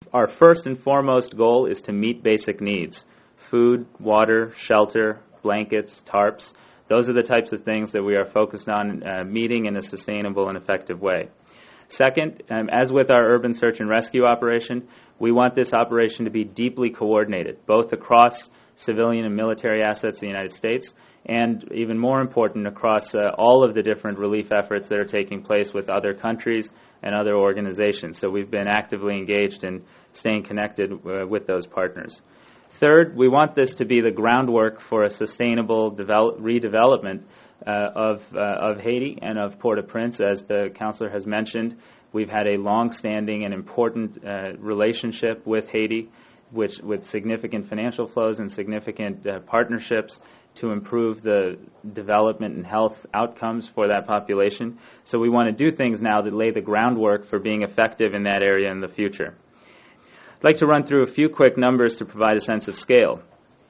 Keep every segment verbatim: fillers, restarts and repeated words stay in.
our first and foremost goal is to meet basic needs: food, water, shelter, blankets, tarps. Those are the types of things that we are focused on uh, meeting in a sustainable and effective way. Second, um, as with our urban search and rescue operation, we want this operation to be deeply coordinated, both across civilian and military assets in the United States, and even more important, across uh, all of the different relief efforts that are taking place with other countries and other organizations. So we've been actively engaged in staying connected uh, with those partners. Third, we want this to be the groundwork for a sustainable develop, redevelopment uh, of, uh, of Haiti and of Port-au-Prince. As the counselor has mentioned, we've had a long-standing and important uh, relationship with Haiti, which with significant financial flows and significant uh, partnerships to improve the development and health outcomes for that population. So we want to do things now that lay the groundwork for being effective in that area in the future. I'd like to run through a few quick numbers to provide a sense of scale.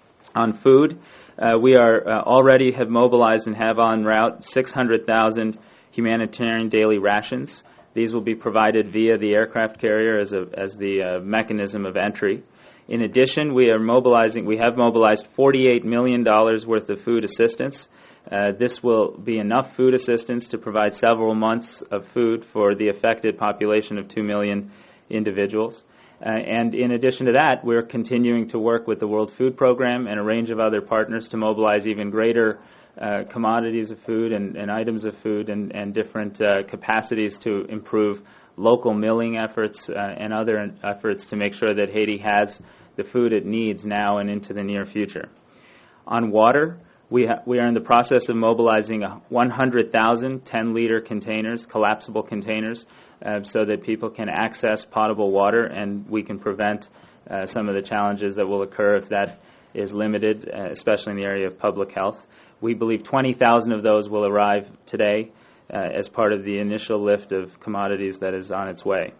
On food, uh, we are uh, already have mobilized and have en route six hundred thousand humanitarian daily rations. These will be provided via the aircraft carrier as, a, as the uh, mechanism of entry. In addition, we are mobilizing. We have mobilized forty-eight million dollars worth of food assistance. Uh, this will be enough food assistance to provide several months of food for the affected population of two million individuals. Uh, and in addition to that, we're continuing to work with the World Food Program and a range of other partners to mobilize even greater uh, commodities of food and, and items of food and, and different uh, capacities to improve local milling efforts uh, and other efforts to make sure that Haiti has the food it needs now and into the near future. On water, we, ha- we are in the process of mobilizing one hundred thousand ten-liter containers, collapsible containers, uh, so that people can access potable water, and we can prevent uh, some of the challenges that will occur if that is limited, uh, especially in the area of public health. We believe twenty thousand of those will arrive today uh, as part of the initial lift of commodities that is on its way.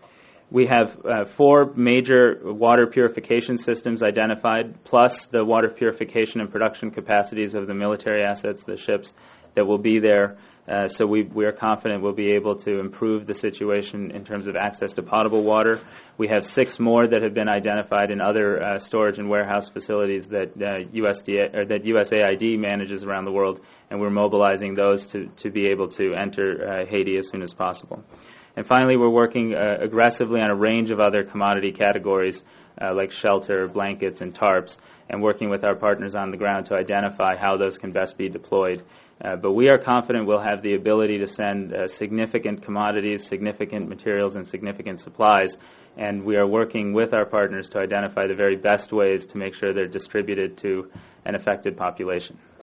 We have uh, four major water purification systems identified, plus the water purification and production capacities of the military assets, the ships that will be there. Uh, so we, we are confident we'll be able to improve the situation in terms of access to potable water. We have six more that have been identified in other uh, storage and warehouse facilities that uh, U S D A or that U S A I D manages around the world, and we're mobilizing those to, to be able to enter uh, Haiti as soon as possible. And finally, we're working uh, aggressively on a range of other commodity categories uh, like shelter, blankets, and tarps, and working with our partners on the ground to identify how those can best be deployed. Uh, but we are confident we'll have the ability to send uh, significant commodities, significant materials, and significant supplies, and we are working with our partners to identify the very best ways to make sure they're distributed to an affected population.